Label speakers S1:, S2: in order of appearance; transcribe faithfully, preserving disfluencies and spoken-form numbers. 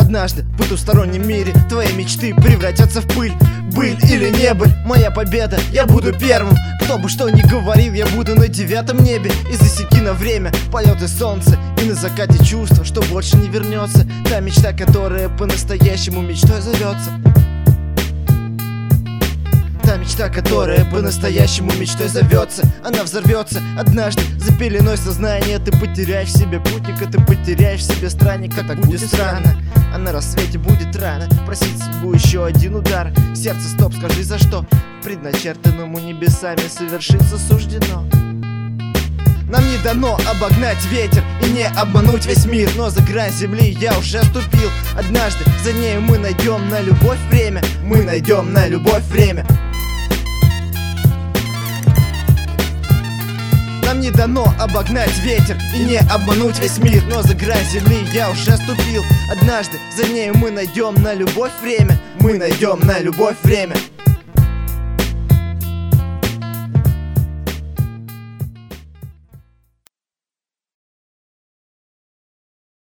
S1: Однажды в потустороннем мире твои мечты превратятся в пыль. Быль или не быль, моя победа, я буду первым. Кто бы что ни говорил, я буду на девятом небе. И засеки на время полеты солнца, и на закате чувство, что больше не вернется. Та мечта, которая по-настоящему мечтой зовется. Та мечта, которая по-настоящему мечтой зовется. Она взорвется однажды за пеленой сознания. Ты потеряешь в себе путника, ты потеряешь в себе странника. Так будет странно, а на рассвете будет рано просить судьбу еще один удар. Сердце, стоп, скажи за что предначертанному небесами совершиться суждено. Нам не дано обогнать ветер и не обмануть весь мир. Но за грань земли я уже ступил. Однажды за нею мы найдем на любовь время. Мы найдем на любовь время. Нам не дано обогнать ветер и не обмануть весь мир. Но за грань земли я уже ступил. Однажды за нею мы найдем на любовь время. Мы найдем на любовь время.